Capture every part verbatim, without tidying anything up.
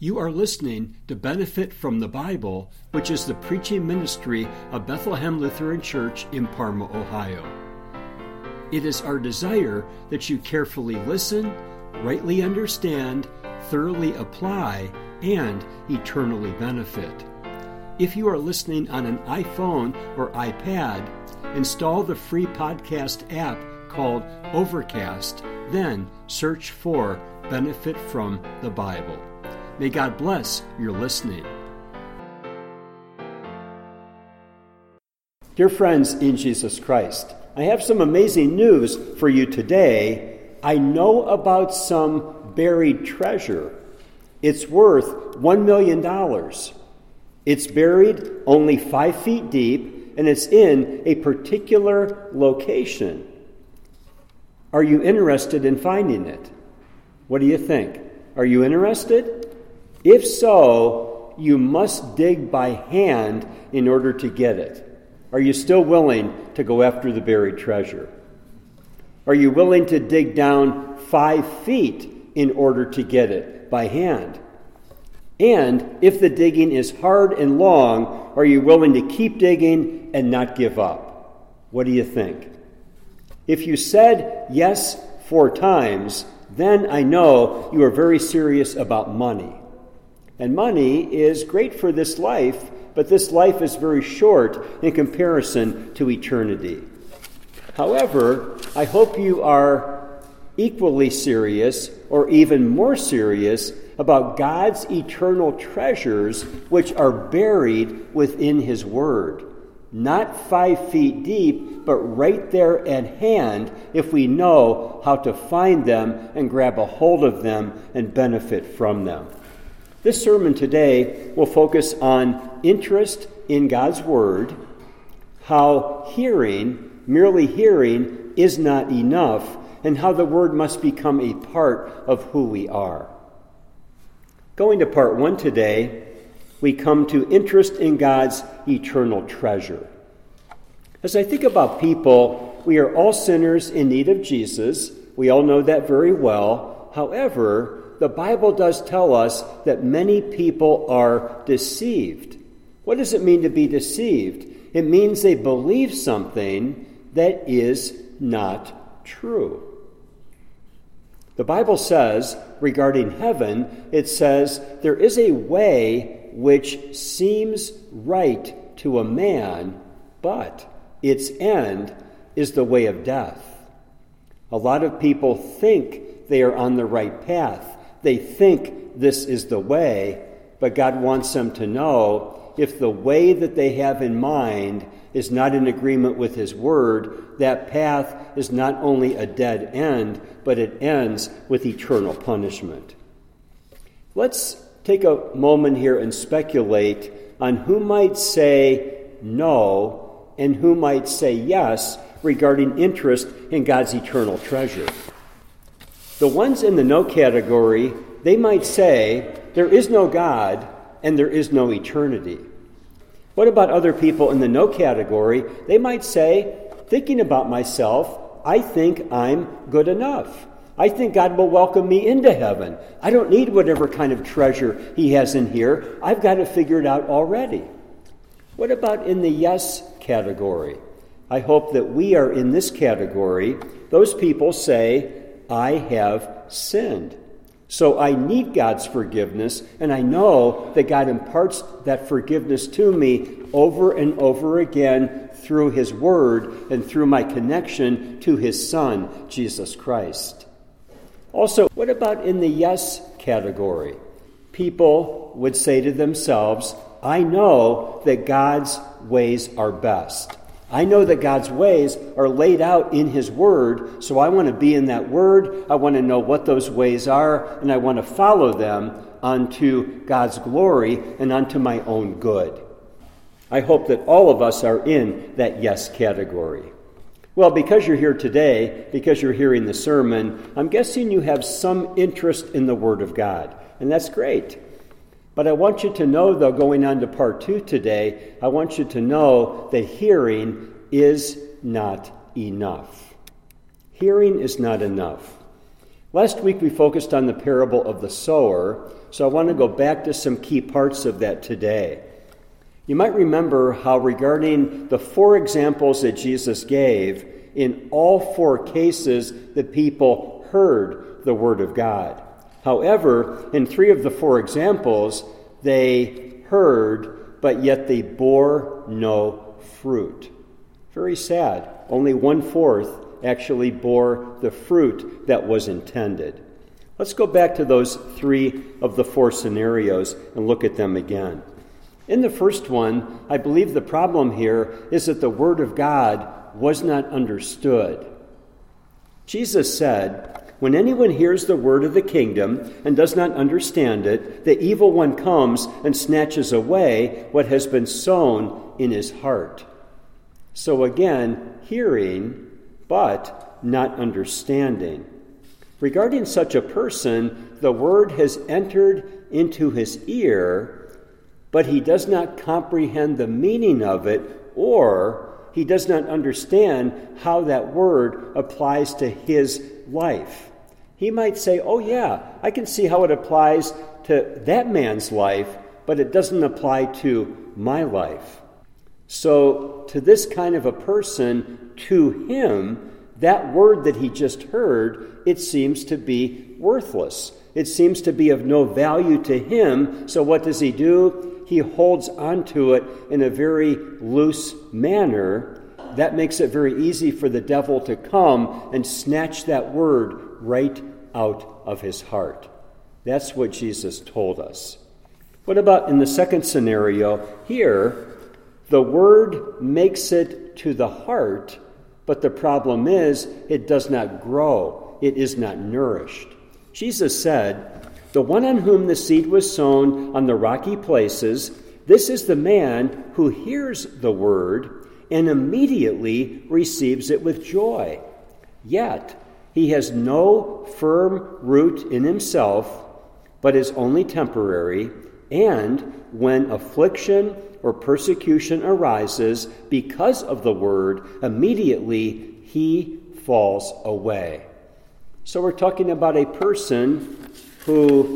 You are listening to Benefit from the Bible, which is the preaching ministry of Bethlehem Lutheran Church in Parma, Ohio. It is our desire that you carefully listen, rightly understand, thoroughly apply, and eternally benefit. If you are listening on an iPhone or iPad, install the free podcast app called Overcast, then search for Benefit from the Bible. May God bless your listening. Dear friends in Jesus Christ, I have some amazing news for you today. I know about some buried treasure. It's worth one million dollars. It's buried only five feet deep, and it's in a particular location. Are you interested in finding it? What do you think? Are you interested? If so, you must dig by hand in order to get it. Are you still willing to go after the buried treasure? Are you willing to dig down five feet in order to get it by hand? And if the digging is hard and long, are you willing to keep digging and not give up? What do you think? If you said yes four times, then I know you are very serious about money. And money is great for this life, but this life is very short in comparison to eternity. However, I hope you are equally serious or even more serious about God's eternal treasures which are buried within His Word. Not five feet deep, but right there at hand if we know how to find them and grab a hold of them and benefit from them. This sermon today will focus on interest in God's Word, how hearing, merely hearing, is not enough, and how the Word must become a part of who we are. Going to part one today, we come to interest in God's eternal treasure. As I think about people, we are all sinners in need of Jesus. We all know that very well. However, the Bible does tell us that many people are deceived. What does it mean to be deceived? It means they believe something that is not true. The Bible says, regarding heaven, it says, there is a way which seems right to a man, but its end is the way of death. A lot of people think they are on the right path. They think this is the way, but God wants them to know if the way that they have in mind is not in agreement with His Word, that path is not only a dead end, but it ends with eternal punishment. Let's take a moment here and speculate on who might say no and who might say yes regarding interest in God's eternal treasure. The ones in the no category, they might say, there is no God and there is no eternity. What about other people in the no category? They might say, thinking about myself, I think I'm good enough. I think God will welcome me into heaven. I don't need whatever kind of treasure He has in here. I've got it figured out already. What about in the yes category? I hope that we are in this category. Those people say, I have sinned. So I need God's forgiveness, and I know that God imparts that forgiveness to me over and over again through His Word and through my connection to His Son, Jesus Christ. Also, what about in the yes category? People would say to themselves, I know that God's ways are best. I know that God's ways are laid out in His Word, so I want to be in that Word. I want to know what those ways are, and I want to follow them unto God's glory and unto my own good. I hope that all of us are in that yes category. Well, because you're here today, because you're hearing the sermon, I'm guessing you have some interest in the Word of God, and that's great. But I want you to know, though, going on to part two today, I want you to know that hearing is not enough. Hearing is not enough. Last week we focused on the parable of the sower. So I want to go back to some key parts of that today. You might remember how regarding the four examples that Jesus gave, in all four cases the people heard the word of God. However, in three of the four examples, they heard, but yet they bore no fruit. Very sad. Only one-fourth actually bore the fruit that was intended. Let's go back to those three of the four scenarios and look at them again. In the first one, I believe the problem here is that the word of God was not understood. Jesus said, "When anyone hears the word of the kingdom and does not understand it, the evil one comes and snatches away what has been sown in his heart." So again, hearing, but not understanding. Regarding such a person, the word has entered into his ear, but he does not comprehend the meaning of it, or he does not understand how that word applies to his life. He might say, "Oh yeah, I can see how it applies to that man's life, but it doesn't apply to my life." So to this kind of a person, to him, that word that he just heard, it seems to be worthless. It seems to be of no value to him. So what does he do? He holds onto it in a very loose manner. That makes it very easy for the devil to come and snatch that word right out of his heart. That's what Jesus told us. What about in the second scenario? Here, the word makes it to the heart, but the problem is it does not grow. It is not nourished. Jesus said, "The one on whom the seed was sown on the rocky places, this is the man who hears the word and immediately receives it with joy. Yet he has no firm root in himself, but is only temporary, and when affliction or persecution arises because of the word, immediately he falls away." So we're talking about a person who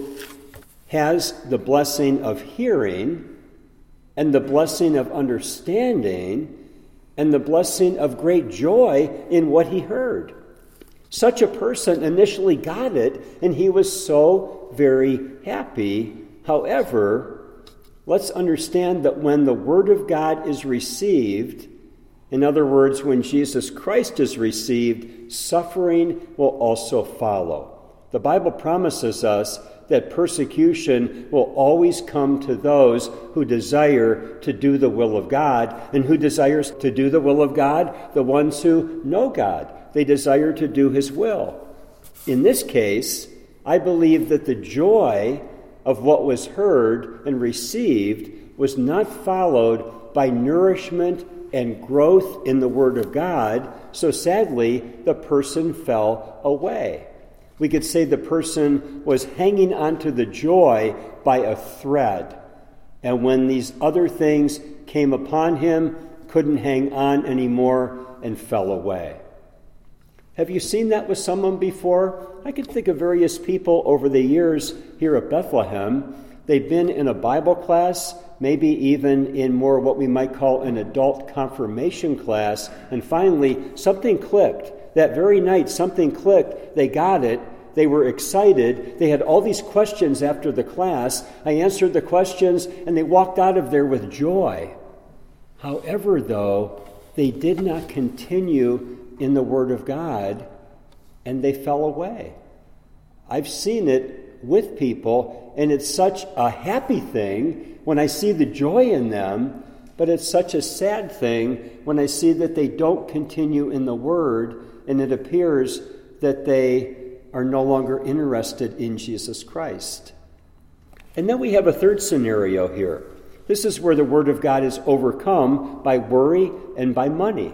has the blessing of hearing and the blessing of understanding and the blessing of great joy in what he heard. Such a person initially got it, and he was so very happy. However, let's understand that when the Word of God is received, in other words, when Jesus Christ is received, suffering will also follow. The Bible promises us that persecution will always come to those who desire to do the will of God. And who desires to do the will of God? The ones who know God. They desire to do His will. In this case, I believe that the joy of what was heard and received was not followed by nourishment and growth in the Word of God, so sadly, the person fell away. We could say the person was hanging onto the joy by a thread, and when these other things came upon him, couldn't hang on anymore and fell away. Have you seen that with someone before? I could think of various people over the years here at Bethlehem. They've been in a Bible class, maybe even in more what we might call an adult confirmation class, and finally something clicked. That very night something clicked. They got it. They were excited. They had all these questions after the class. I answered the questions, and they walked out of there with joy. However, though, they did not continue in the Word of God, and they fell away. I've seen it with people, and it's such a happy thing when I see the joy in them, but it's such a sad thing when I see that they don't continue in the Word, and it appears that they are no longer interested in Jesus Christ. And then we have a third scenario here. This is where the Word of God is overcome by worry and by money.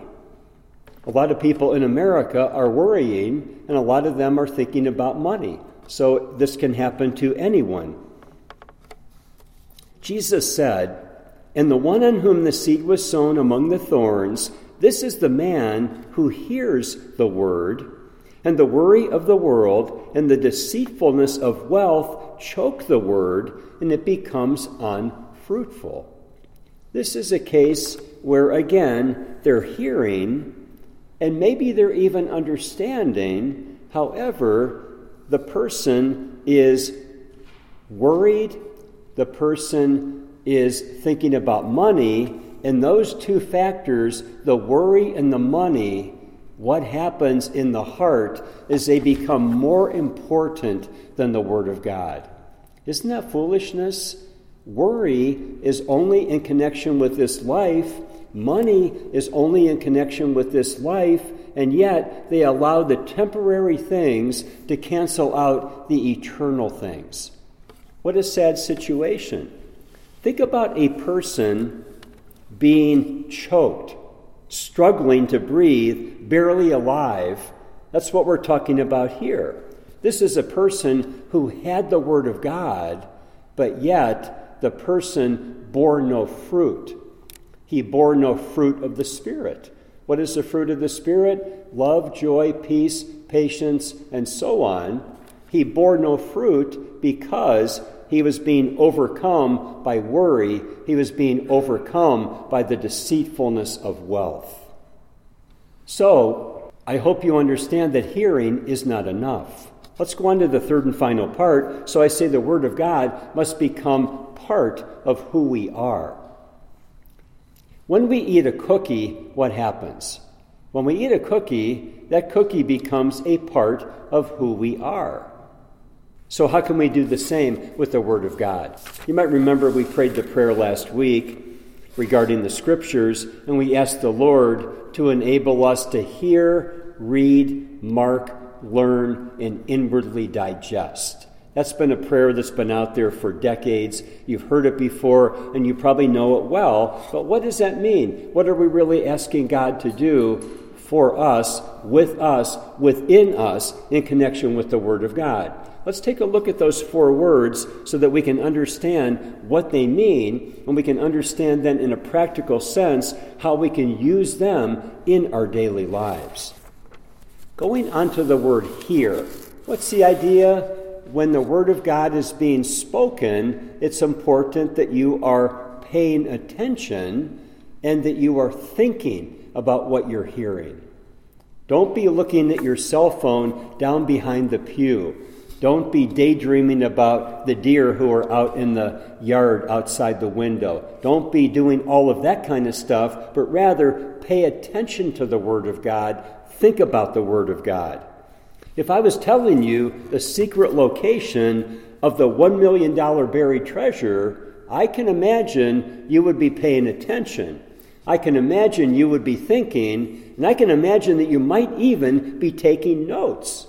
A lot of people in America are worrying, and a lot of them are thinking about money. So this can happen to anyone. Jesus said, "And the one on whom the seed was sown among the thorns, this is the man who hears the word, And the worry of the world and the deceitfulness of wealth choke the word, and it becomes unfruitful. This is a case where, again, they're hearing, and maybe they're even understanding. However, the person is worried, the person is thinking about money, and those two factors, the worry and the money, what happens in the heart is they become more important than the Word of God. Isn't that foolishness? Worry is only in connection with this life. Money is only in connection with this life, and yet they allow the temporary things to cancel out the eternal things. What a sad situation. Think about a person being choked, struggling to breathe, barely alive. That's what we're talking about here. This is a person who had the Word of God, but yet the person bore no fruit. He bore no fruit of the Spirit. What is the fruit of the Spirit? Love, joy, peace, patience, and so on. He bore no fruit because he was being overcome by worry. He was being overcome by the deceitfulness of wealth. So, I hope you understand that hearing is not enough. Let's go on to the third and final part. So I say the Word of God must become part of who we are. When we eat a cookie, what happens? When we eat a cookie, that cookie becomes a part of who we are. So how can we do the same with the Word of God? You might remember we prayed the prayer last week regarding the Scriptures, and we asked the Lord to enable us to hear, read, mark, learn, and inwardly digest. That's been a prayer that's been out there for decades. You've heard it before, and you probably know it well. But what does that mean? What are we really asking God to do for us, with us, within us, in connection with the Word of God? Let's take a look at those four words so that we can understand what they mean, and we can understand then in a practical sense how we can use them in our daily lives. Going on to the word hear. What's the idea? When the Word of God is being spoken, it's important that you are paying attention and that you are thinking about what you're hearing. Don't be looking at your cell phone down behind the pew. Don't be daydreaming about the deer who are out in the yard outside the window. Don't be doing all of that kind of stuff, but rather pay attention to the Word of God. Think about the Word of God. If I was telling you the secret location of the one million dollars buried treasure, I can imagine you would be paying attention. I can imagine you would be thinking, and I can imagine that you might even be taking notes.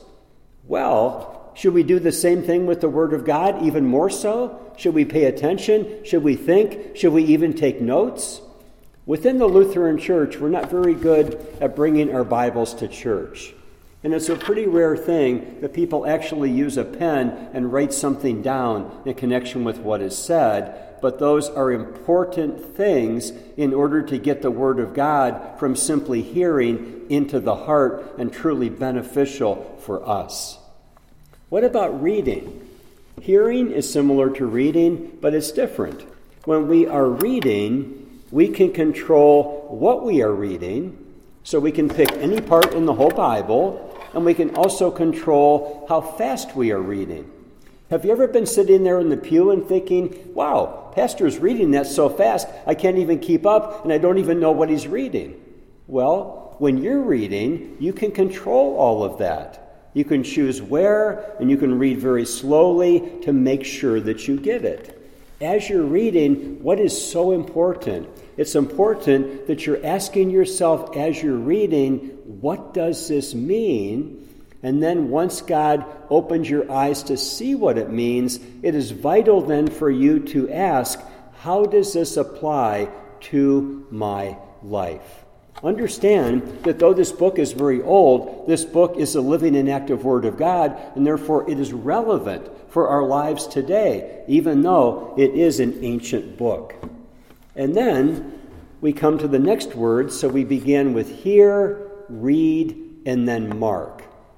Well, should we do the same thing with the Word of God, even more so? Should we pay attention? Should we think? Should we even take notes? Within the Lutheran Church, we're not very good at bringing our Bibles to church. And it's a pretty rare thing that people actually use a pen and write something down in connection with what is said. But those are important things in order to get the Word of God from simply hearing into the heart and truly beneficial for us. What about reading? Hearing is similar to reading, but it's different. When we are reading, we can control what we are reading, so we can pick any part in the whole Bible, and we can also control how fast we are reading. Have you ever been sitting there in the pew and thinking, wow, Pastor's reading that so fast, I can't even keep up, and I don't even know what he's reading? Well, when you're reading, you can control all of that. You can choose where, and you can read very slowly to make sure that you get it. As you're reading, what is so important? It's important that you're asking yourself as you're reading, what does this mean? And then once God opens your eyes to see what it means, it is vital then for you to ask, how does this apply to my life? Understand that though this book is very old, this book is a living and active Word of God, and therefore it is relevant for our lives today, even though it is an ancient book. And then we come to the next word, so we begin with hear, read, and then mark.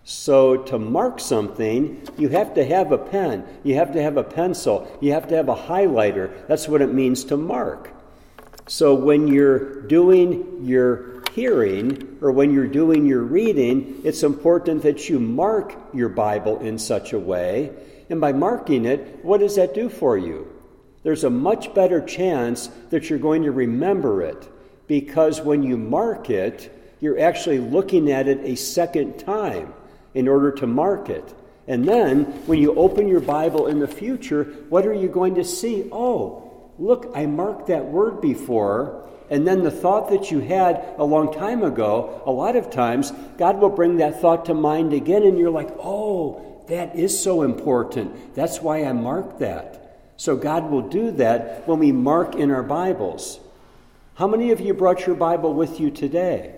So to mark something, you have to have a pen, you have to have a pencil, you have to have a highlighter. That's what it means to mark. So when you're doing your hearing or when you're doing your reading, it's important that you mark your Bible in such a way. And by marking it, what does that do for you? There's a much better chance that you're going to remember it, because when you mark it, you're actually looking at it a second time in order to mark it. And then when you open your Bible in the future, what are you going to see? Oh, look, I marked that word before. And then the thought that you had a long time ago, a lot of times, God will bring that thought to mind again, and you're like, oh, that is so important. That's why I marked that. So God will do that when we mark in our Bibles. How many of you brought your Bible with you today?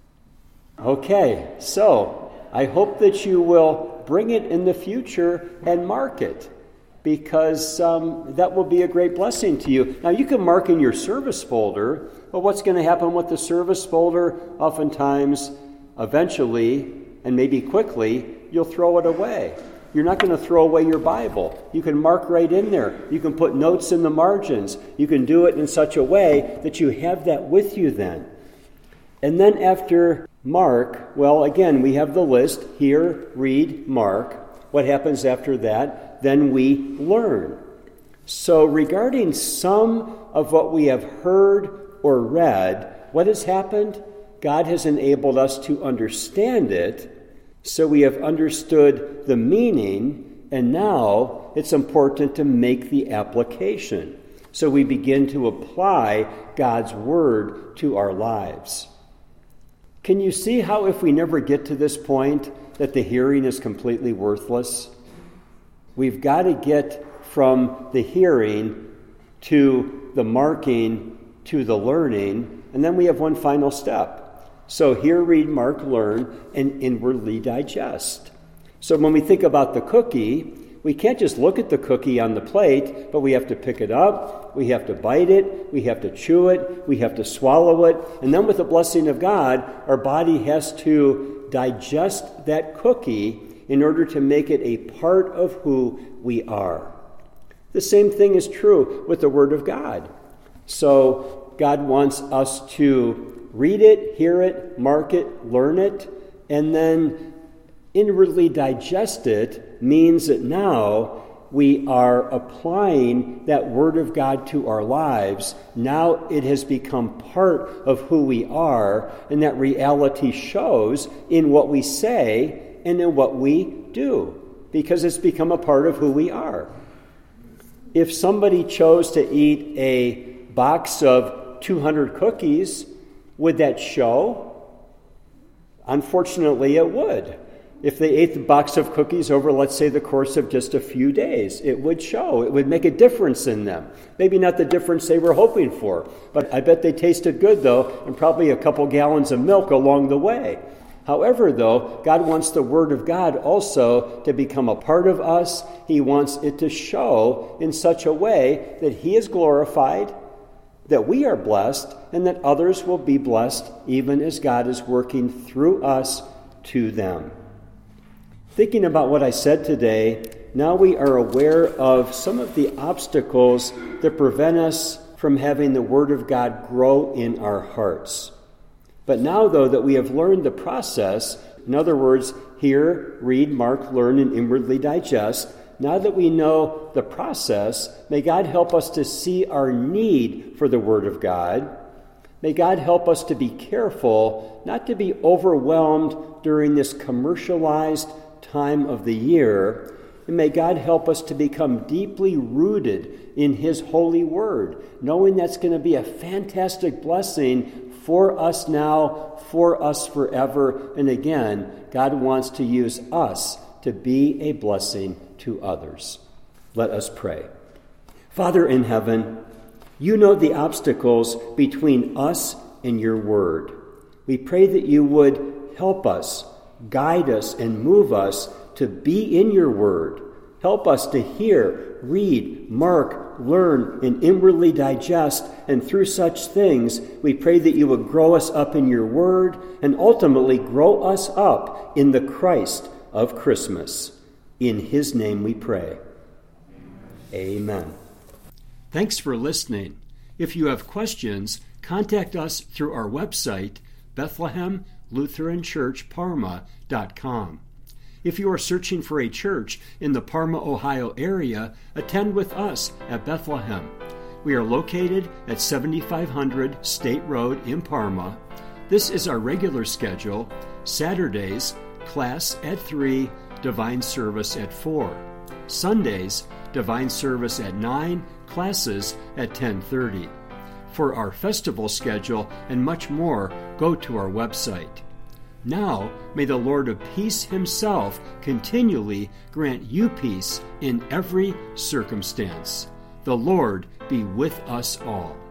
Okay, so I hope that you will bring it in the future and mark it, because um, that will be a great blessing to you. Now, you can mark in your service folder, but what's going to happen with the service folder? Oftentimes, eventually, and maybe quickly, you'll throw it away. You're not going to throw away your Bible. You can mark right in there. You can put notes in the margins. You can do it in such a way that you have that with you then. And then after mark, well, again, we have the list. Hear, read, mark. What happens after that? Then we learn. So regarding some of what we have heard or read, what has happened? God has enabled us to understand it, so we have understood the meaning, and now it's important to make the application. So we begin to apply God's word to our lives. Can you see how if we never get to this point that the hearing is completely worthless? We've got to get from the hearing to the marking to the learning, and then we have one final step. So hear, read, mark, learn, and inwardly digest. So when we think about the cookie, we can't just look at the cookie on the plate, but we have to pick it up, we have to bite it, we have to chew it, we have to swallow it, and then with the blessing of God, our body has to digest that cookie in order to make it a part of who we are. The same thing is true with the Word of God. So God wants us to read it, hear it, mark it, learn it, and then inwardly digest it means that now we are applying that Word of God to our lives. Now it has become part of who we are, and that reality shows in what we say and in what we do, because it's become a part of who we are. If somebody chose to eat a box of two hundred cookies, would that show? Unfortunately, it would. If they ate the box of cookies over, let's say, the course of just a few days, it would show. It would make a difference in them. Maybe not the difference they were hoping for, but I bet they tasted good, though, and probably a couple gallons of milk along the way. However, though, God wants the Word of God also to become a part of us. He wants it to show in such a way that He is glorified, that we are blessed, and that others will be blessed even as God is working through us to them. Thinking about what I said today, now we are aware of some of the obstacles that prevent us from having the Word of God grow in our hearts. But now, though, that we have learned the process, in other words, hear, read, mark, learn, and inwardly digest, now that we know the process, may God help us to see our need for the Word of God. May God help us to be careful not to be overwhelmed during this commercialized time of the year. And may God help us to become deeply rooted in His holy word, knowing that's going to be a fantastic blessing for us now, for us forever. And again, God wants to use us to be a blessing to others. Let us pray. Father in heaven, You know the obstacles between us and Your word. We pray that You would help us, guide us, and move us to be in Your word. Help us to hear, read, mark, learn, and inwardly digest, and through such things, we pray that You would grow us up in Your word and ultimately grow us up in the Christ of Christmas. In his name we pray. Amen. Thanks for listening. If you have questions, contact us through our website, Bethlehem Lutheran Church Parma dot com. If you are searching for a church in the Parma, Ohio area, attend with us at Bethlehem. We are located at seventy-five hundred State Road in Parma. This is our regular schedule. Saturdays, class at three, divine service at four. Sundays, divine service at nine, classes at ten thirty. For our festival schedule and much more, go to our website. Now, may the Lord of peace himself continually grant you peace in every circumstance. The Lord be with us all.